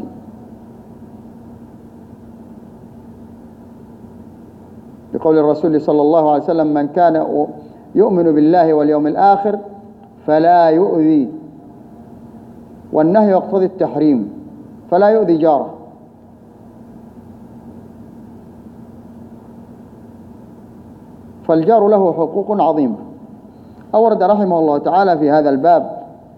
لقول الرسول صلى الله عليه وسلم: من كان يؤمن بالله واليوم الآخر فلا يؤذي، والنهي يقتضي التحريم، فلا يؤذي جاره. فالجار له حقوق عظيمة. أورد رحمه الله تعالى في هذا الباب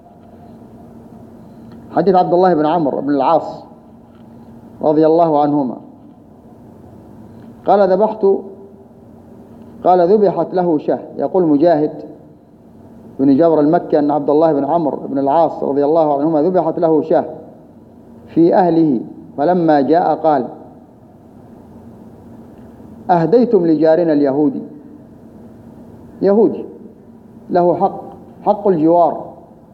حديث عبد الله بن عمرو بن العاص رضي الله عنهما قال: ذبحت قال ذبحت له شاة. يقول مجاهد بن جبر المكي أن عبد الله بن عمرو بن العاص رضي الله عنهما ذبحت له شاة في أهله، فلما جاء قال: أهديتم لجارنا اليهودي. يهودي له حق، حق الجوار،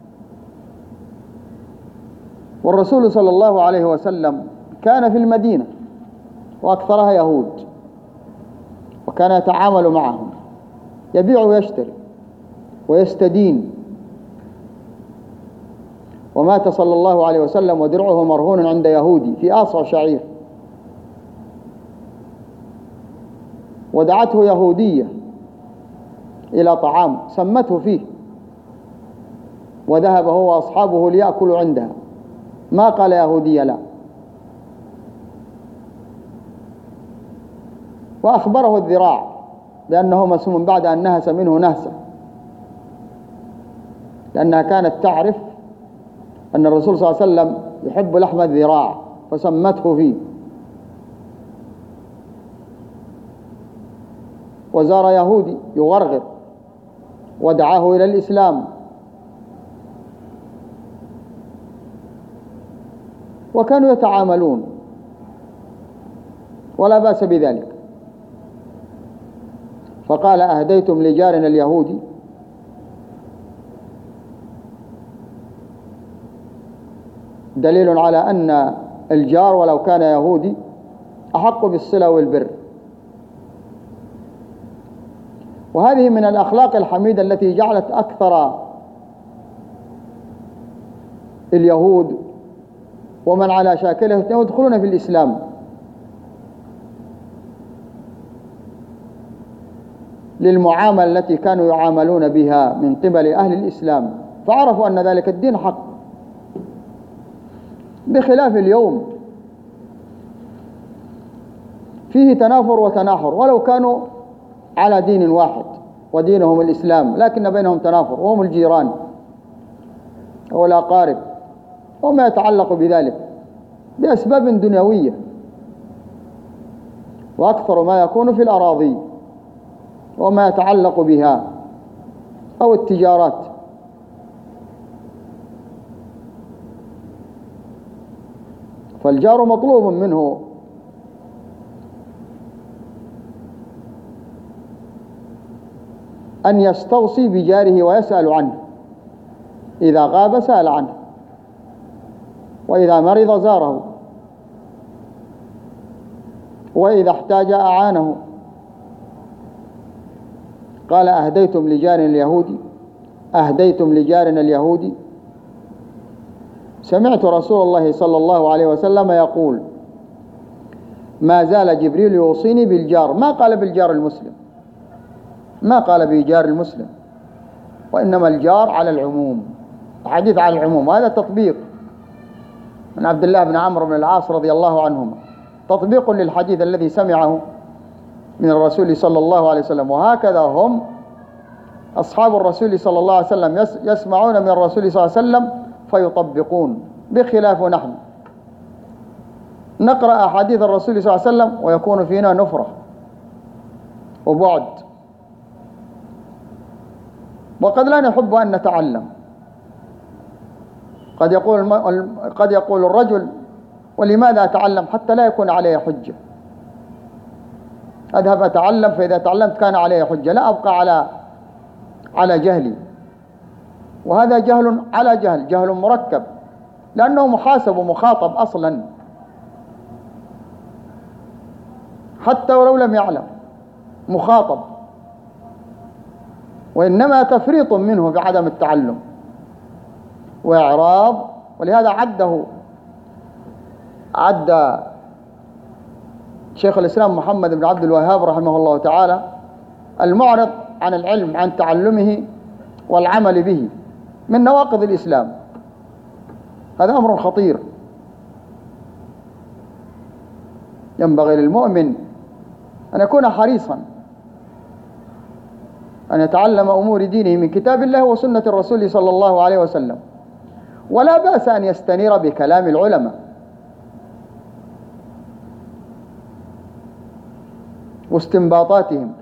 والرسول صلى الله عليه وسلم كان في المدينة وأكثرها يهود، وكان يتعامل معهم، يبيع ويشتري ويستدين. ومات صلى الله عليه وسلم ودرعه مرهون عند يهودي في آصع شعير، ودعته يهودية إلى طعام سمته فيه، وذهب هو وأصحابه ليأكلوا عندها، ما قال يهودية لا. وأخبره الذراع بأنه مسموم بعد أن نهس منه نهسة، لأنها كانت تعرف أن الرسول صلى الله عليه وسلم يحب لحم الذراع فسمته فيه. وزار يهودي يغرغر ودعاه إلى الإسلام، وكانوا يتعاملون ولا بأس بذلك. فقال: أهديتم لجارنا اليهودي. دليل على أن الجار ولو كان يهودي أحق بالصلة والبر. وهذه من الأخلاق الحميدة التي جعلت أكثر اليهود ومن على شاكله يدخلون في الإسلام، للمعاملة التي كانوا يعاملون بها من قبل أهل الإسلام، فعرفوا أن ذلك الدين حق، بخلاف اليوم فيه تنافر وتناحر، ولو كانوا على دين واحد ودينهم الإسلام، لكن بينهم تنافر، وهم الجيران والأقارب وما يتعلق بذلك بأسباب دنيوية، وأكثر ما يكون في الأراضي وما يتعلق بها أو التجارات. فالجار مطلوب منه أن يستوصي بجاره ويسأل عنه، إذا غاب سأل عنه، وإذا مرض زاره، وإذا احتاج أعانه. قال: أهديتم لجارنا اليهودي. أهديتم لجارنا اليهودي. سمعت رسول الله صلى الله عليه وسلم يقول: ما زال جبريل يوصيني بالجار. ما قال بالجار المسلم، ما قال بجار المسلم، وإنما الجار على العموم، حديث على العموم. وهذا تطبيق من عبد الله بن عمرو بن العاص رضي الله عنهما، تطبيق للحديث الذي سمعه من الرسول صلى الله عليه وسلم. وهكذا هم أصحاب الرسول صلى الله عليه وسلم يسمعون من الرسول صلى الله عليه وسلم فيطبقون، بخلاف نحن نقرأ أحاديث الرسول صلى الله عليه وسلم ويكون فينا نفرة وبعد، وقد لا نحب أن نتعلم. قد يقول قد يقول الرجل: ولماذا أتعلم؟ حتى لا يكون عليه حجة. أذهب أتعلم، فإذا تعلمت كان عليه حجة، لا أبقى على على جهلي. وهذا جهل على جهل، جهل مركب، لأنه محاسب ومخاطب أصلا حتى ولو لم يعلم، مخاطب، وإنما تفريط منه بعدم التعلم. وإعراض. ولهذا عده عد شيخ الإسلام محمد بن عبد الوهاب رحمه الله تعالى المعرض عن العلم عن تعلمه والعمل به من نواقض الإسلام. هذا أمر خطير، ينبغي للمؤمن أن يكون حريصا أن يتعلم أمور دينه من كتاب الله وسنة الرسول صلى الله عليه وسلم، ولا بأس أن يستنير بكلام العلماء واستنباطاتهم.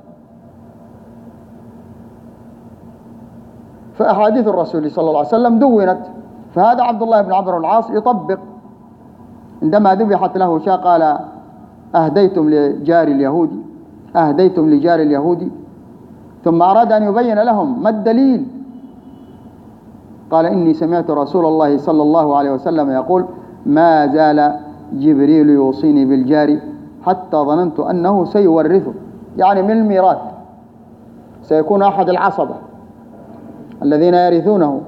فأحاديث الرسول صلى الله عليه وسلم دونت، فهذا عبد الله بن عمرو بن العاص يطبق عندما ذبحت له شاة قال أهديتم لجار اليهودي أهديتم لجار اليهودي، ثم أراد أن يبين لهم ما الدليل، قال إني سمعت رسول الله صلى الله عليه وسلم يقول ما زال جبريل يوصيني بالجار حتى ظننت أنه سيورثه، يعني من الميراث سيكون أحد العصبة الذين يرثونه،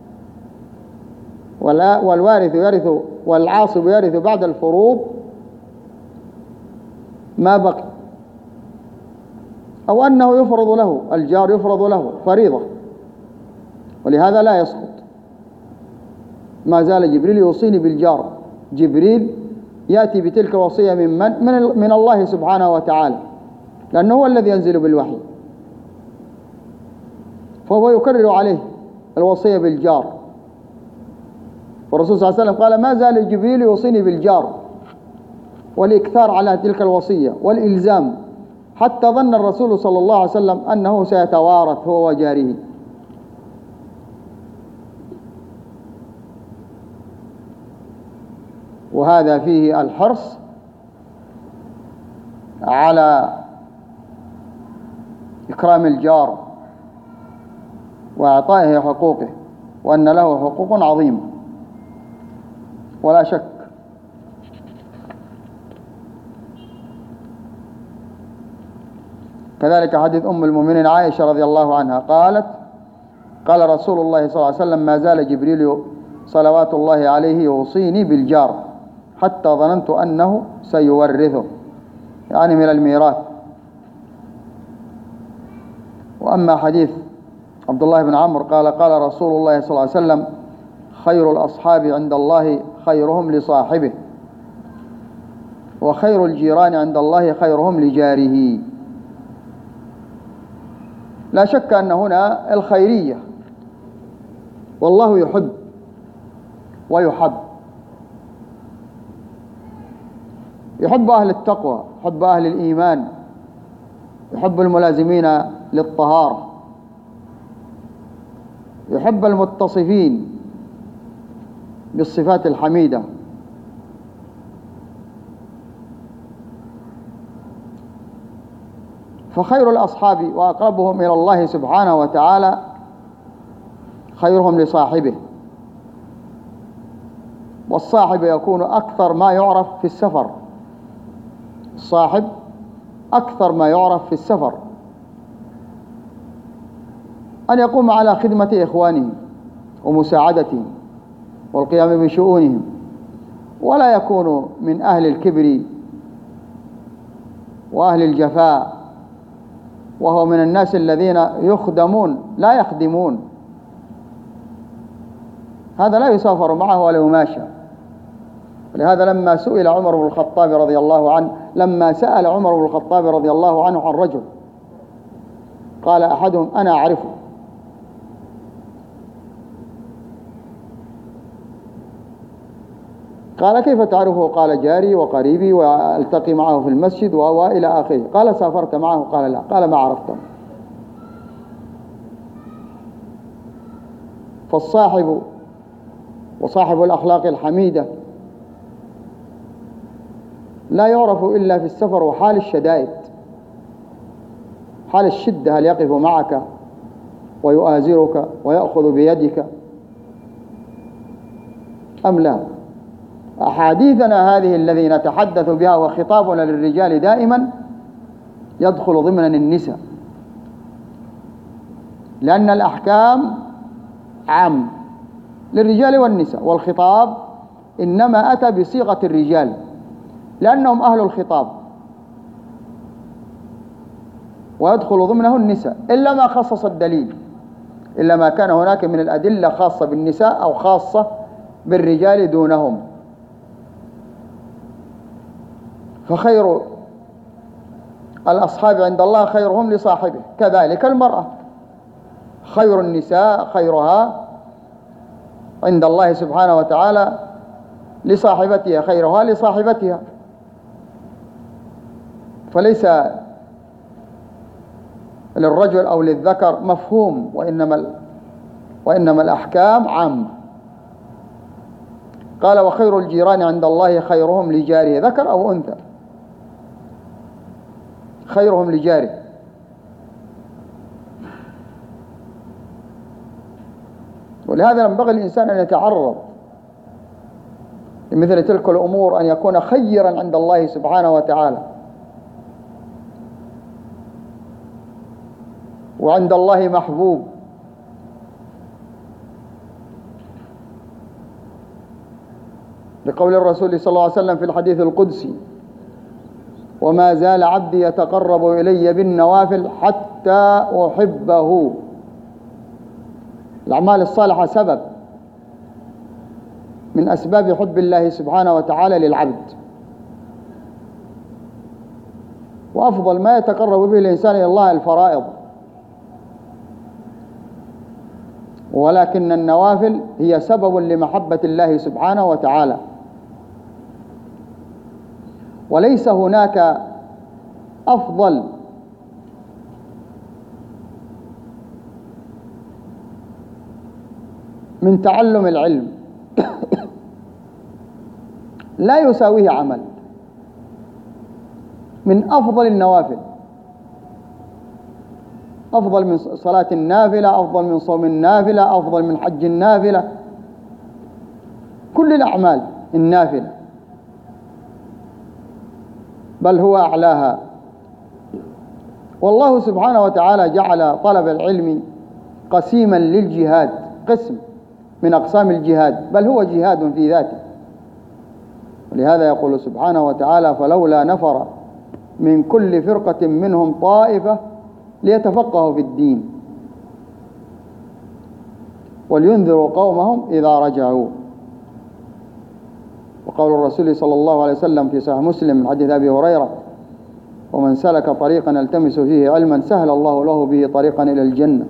والوارث يرث والعاصب يرث بعد الفروض ما بقي، أو أنه يفرض له الجار يفرض له فريضة، ولهذا لا يسقط. ما زال جبريل يوصيني بالجار، جبريل يأتي بتلك الوصية من من؟ من, من الله سبحانه وتعالى، لأنه هو الذي ينزل بالوحي، فهو يكرر عليه الوصية بالجار. والرسول صلى الله عليه وسلم قال ما زال جبريل يوصيني بالجار، والإكثار على تلك الوصية والإلزام، حتى ظن الرسول صلى الله عليه وسلم أنه سيتوارث هو وجاره. وهذا فيه الحرص على إكرام الجار وإعطائه حقوقه، وأن له حقوق عظيمة ولا شك. كذلك حديث أم المؤمنين عائشة رضي الله عنها قالت قال رسول الله صلى الله عليه وسلم ما زال جبريل صلوات الله عليه يوصيني بالجار حتى ظننت أنه سيورثه، يعني من الميراث. وأما حديث عبد الله بن عمرو قال قال رسول الله صلى الله عليه وسلم خير الأصحاب عند الله خيرهم لصاحبه، وخير الجيران عند الله خيرهم لجاره. لا شك أن هنا الخيرية، والله يحب ويحب، يحب أهل التقوى، يحب أهل الإيمان، يحب الملازمين للطهارة، يحب المتصفين بالصفات الحميدة. فخير الأصحاب وأقربهم إلى الله سبحانه وتعالى خيرهم لصاحبه، والصاحب يكون أكثر ما يعرف في السفر، الصاحب أكثر ما يعرف في السفر أن يقوم على خدمة إخوانه ومساعدتهم والقيام بشؤونهم، ولا يكون من أهل الكبر وأهل الجفاء، وهو من الناس الذين يخدمون لا يخدمون، هذا لا يسافر معه ولا يماشى. ولهذا لما سئل عمر بن الخطاب رضي الله عنه لما سأل عمر بن الخطاب رضي الله عنه عن رجل قال أحدهم أنا أعرفه، قال كيف تعرفه؟ قال جاري وقريبي والتقي معه في المسجد وإلى آخره. قال سافرت معه؟ قال لا. قال ما عرفته. فالصاحب وصاحب الأخلاق الحميدة لا يعرف إلا في السفر وحال الشدائد، حال الشدة هل يقف معك ويؤازرك ويأخذ بيدك أم لا؟ أحاديثنا هذه الذي نتحدث بها وخطابنا للرجال دائما يدخل ضمن النساء، لأن الأحكام عام للرجال والنساء، والخطاب إنما أتى بصيغة الرجال لأنهم أهل الخطاب، ويدخل ضمنه النساء إلا ما خصص الدليل، إلا ما كان هناك من الأدلة خاصة بالنساء أو خاصة بالرجال دونهم. فخير الأصحاب عند الله خيرهم لصاحبه، كذلك المرأة خير النساء خيرها عند الله سبحانه وتعالى لصاحبتها، خيرها لصاحبتها. فليس للرجل أو للذكر مفهوم، وإنما وإنما الأحكام عامة. قال وخير الجيران عند الله خيرهم لجاره، ذكر أو أنثى، خيرهم لجاره. ولهذا ينبغي الإنسان أن يتعرض لمثل تلك الأمور، أن يكون خيرا عند الله سبحانه وتعالى، وعند الله محبوب. لقول الرسول صلى الله عليه وسلم في الحديث القدسي: وما زال عبدي يتقرب إلي بالنوافل حتى أحبه. الأعمال الصالحة سبب من أسباب حب الله سبحانه وتعالى للعبد، وأفضل ما يتقرب به الإنسان إلى الله الفرائض، ولكن النوافل هي سبب لمحبة الله سبحانه وتعالى. وليس هناك أفضل من تعلم العلم، لا يساويه عمل، من أفضل النوافل، أفضل من صلاة النافلة، أفضل من صوم النافلة، أفضل من حج النافلة، كل الأعمال النافلة، بل هو أعلاها. والله سبحانه وتعالى جعل طلب العلم قسيما للجهاد، قسم من أقسام الجهاد، بل هو جهاد في ذاته. ولهذا يقول سبحانه وتعالى: فلولا نفر من كل فرقة منهم طائفة ليتفقهوا في الدين ولينذروا قومهم إذا رجعوا. وقول الرسول صلى الله عليه وسلم في صحيح مسلم من حديث أبي هريرة: ومن سلك طريقا يلتمس فيه علما سهل الله له به طريقا إلى الجنة.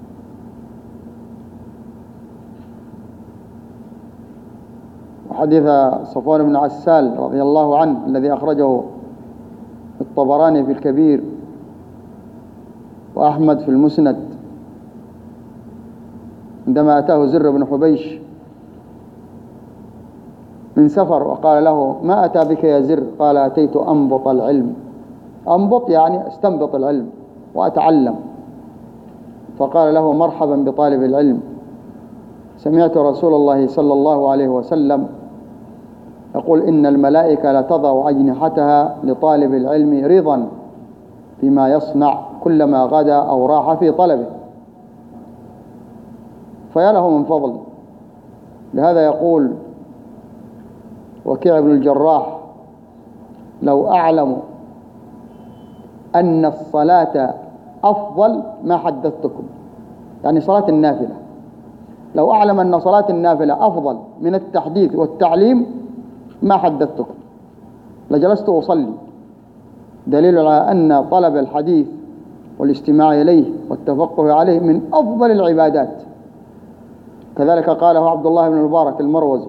وحديث صفوان بن عسال رضي الله عنه الذي أخرجه الطبراني في الكبير وأحمد في المسند، عندما أتاه زر بن حبيش من سفر وقال له: ما أتى بك يا زر؟ قال: أتيت أنبط العلم. أنبط يعني استنبط العلم وأتعلم. فقال له: مرحبا بطالب العلم، سمعت رسول الله صلى الله عليه وسلم يقول: إن الملائكة لتضع أجنحتها لطالب العلم رضا بما يصنع كلما غدا أو راح في طلبه. فيا له من فضل. لهذا يقول وكيع بن الجراح: لو أعلم أن الصلاة أفضل ما حدثتكم، يعني صلاة النافلة، لو أعلم أن صلاة النافلة أفضل من التحديث والتعليم ما حدثتكم، لجلست أصلي. دليل على أن طلب الحديث والاستماع إليه والتفقه عليه من أفضل العبادات. كذلك قاله عبد الله بن المبارك المروزي،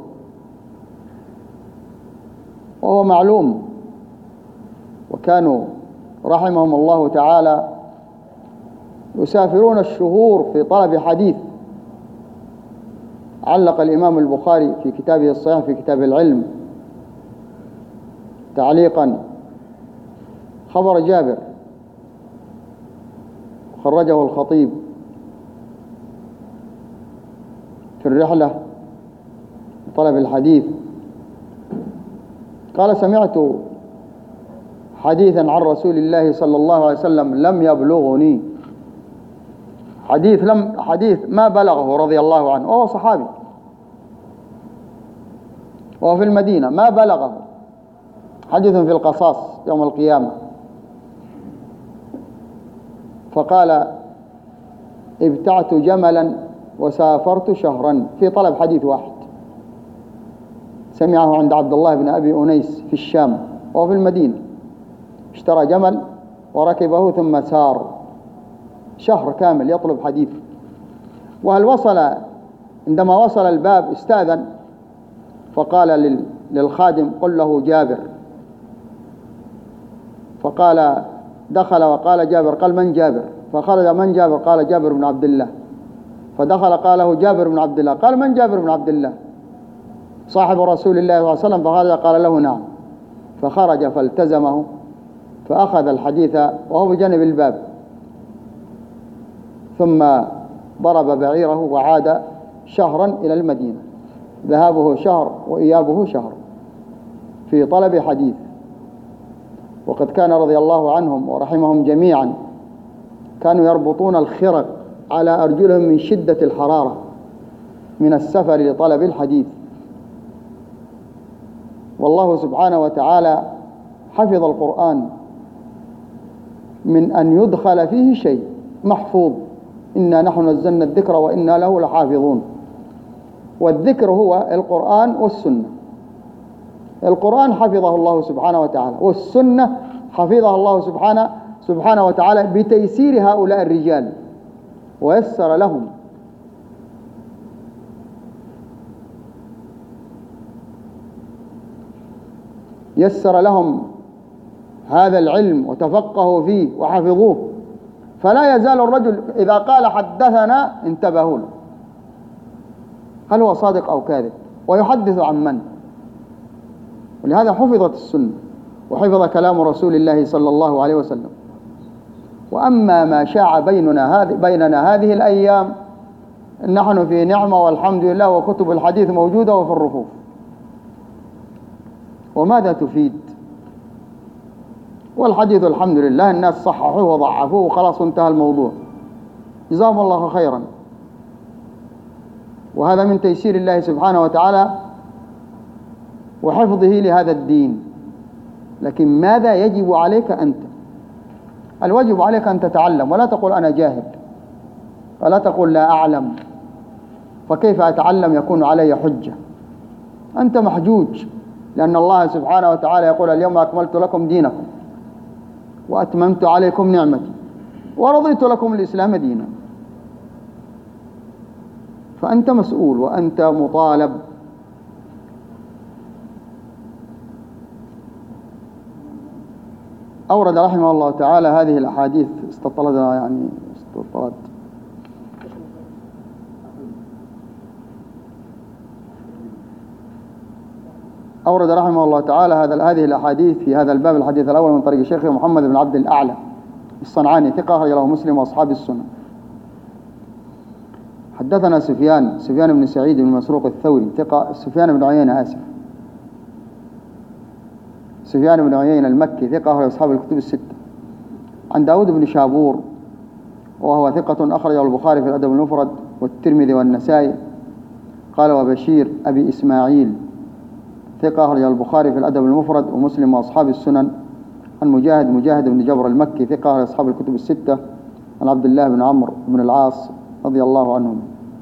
وهو معلوم. وكانوا رحمهم الله تعالى يسافرون الشهور في طلب حديث. علق الإمام البخاري في كتابه الصحيح في كتاب العلم تعليقا خبر جابر، خرجه الخطيب في الرحلة طلب الحديث. قال: سمعت حديثا عن رسول الله صلى الله عليه وسلم لم يبلغني، حديث لم حديث ما بلغه رضي الله عنه، وهو صحابي وهو في المدينة ما بلغه حديث في القصاص يوم القيامة، فقال ابتعت جملا وسافرت شهرا في طلب حديث واحد سمعه عند عبد الله بن أبي أنيس في الشام وهو في المدينة، اشترى جمل وركبه ثم سار شهر كامل يطلب حديث. وهل وصل عندما وصل الباب استأذن فقال للخادم قل له جابر، فقال دخل وقال جابر، قال من جابر؟ فخرج من جابر؟ قال جابر بن عبد الله. فدخل قال له جابر بن عبد الله، قال من جابر بن عبد الله؟ صاحب رسول الله صلى الله عليه وسلم. فخرج قال له نعم. فخرج فالتزمه فأخذ الحديث وهو بجانب الباب، ثم ضرب بعيره وعاد شهرا إلى المدينة، ذهابه شهر وإيابه شهر في طلب حديث. وقد كان رضي الله عنهم ورحمهم جميعا كانوا يربطون الخرق على أرجلهم من شدة الحرارة من السفر لطلب الحديث. والله سبحانه وتعالى حفظ القرآن من أن يدخل فيه شيء، محفوظ، إنا نحن نزلنا الذكر وإنا له لحافظون. والذكر هو القرآن والسنة. القرآن حفظه الله سبحانه وتعالى، والسنة حفظها الله سبحانه سبحانه وتعالى بتيسير هؤلاء الرجال، ويسر لهم يسر لهم هذا العلم وتفقهوا فيه وحفظوه. فلا يزال الرجل إذا قال حدثنا انتبهوا له، هل هو صادق أو كاذب، ويحدث عن من. ولهذا حفظت السنة وحفظ كلام رسول الله صلى الله عليه وسلم. وأما ما شاع بيننا هذه بيننا هذه الأيام نحن في نعمة والحمد لله، وكتب الحديث موجودة وفي الرفوف، وماذا تفيد؟ والحديث الحمد لله الناس صححوه وضعفوه وخلاص انتهى الموضوع، جزاهم الله خيرا. وهذا من تيسير الله سبحانه وتعالى وحفظه لهذا الدين. لكن ماذا يجب عليك أنت؟ الواجب عليك أن تتعلم، ولا تقول أنا جاهل، ولا تقول لا أعلم، فكيف أتعلم يكون علي حجة؟ أنت محجوج، لأن الله سبحانه وتعالى يقول اليوم أكملت لكم دينكم وأتممت عليكم نعمتي ورضيت لكم الإسلام دينا. فأنت مسؤول وأنت مطالب. أورد رحمه الله تعالى هذه الأحاديث استطردنا يعني استطرد أورد رحمه الله تعالى هذا هذه الأحاديث في هذا الباب. الحديث الأول من طريق الشيخ محمد بن عبد الأعلى الصنعاني ثقة أخرج له مسلم وأصحاب السنن. حدثنا سفيان سفيان بن سعيد بن مسروق الثوري ثقة سفيان بن عيينة آسف سفيان بن عيينة المكي ثقة أخرج أصحاب الكتب الستة. عن داود بن شابور وهو ثقة أخرجه البخاري في الأدب المفرد والترمذي والنسائي. قال وبشير أبي إسماعيل ثقة أخرجه البخاري في الأدب المفرد ومسلم وأصحاب السنن. عن مجاهد مجاهد بن جبر المكي ثقة أخرج أصحاب الكتب الستة. عن عبد الله بن عمرو بن العاص رضي الله عنهم.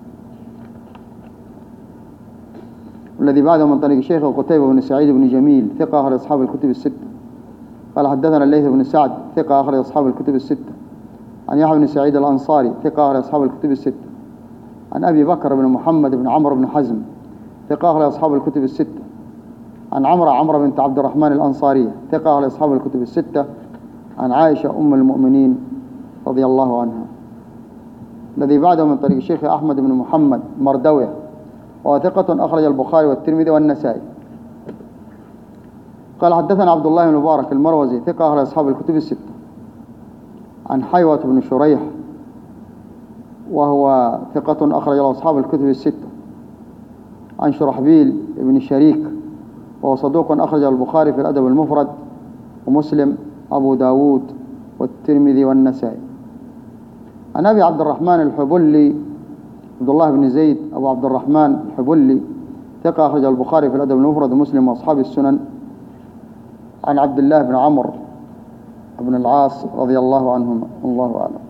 والذي بعده من طريق الشيخ قتيبة بن سعيد بن جميل ثقة أخرج أصحاب الكتب الستة. قال حدثنا الليث بن سعد ثقة أخرج أصحاب الكتب الستة. عن يحيى بن سعيد الأنصاري ثقة أخرج أصحاب الكتب الستة. عن أبي بكر بن محمد بن عمرو بن حزم ثقة أخرج أصحاب الكتب الستة. عن عمرة عمرة بنت عبد الرحمن الأنصارية ثقة أخرج أصحاب الكتب الستة. عن عائشة أم المؤمنين رضي الله عنها. الذي بعده من طريق الشيخ أحمد بن محمد مردوية وثقة أخرج البخاري والترمذي والنسائي. قال حدثنا عبد الله بن مبارك المروزي ثقة أخرج أصحاب الكتب الستة. عن حيوة بن شريح وهو ثقة أخرج له أصحاب الكتب الستة. عن شرحبيل بن شريك وهو صدوق أخرج البخاري في الأدب المفرد ومسلم أبو داود والترمذي والنسائي. عن أبي عبد الرحمن الحبلي عبد الله بن زيد أبو عبد الرحمن الحبلي ثقة أخرج البخاري في الأدب المفرد ومسلم وأصحاب السنن عن عبد الله بن عمرو بن العاص رضي الله عنهما. الله أعلم.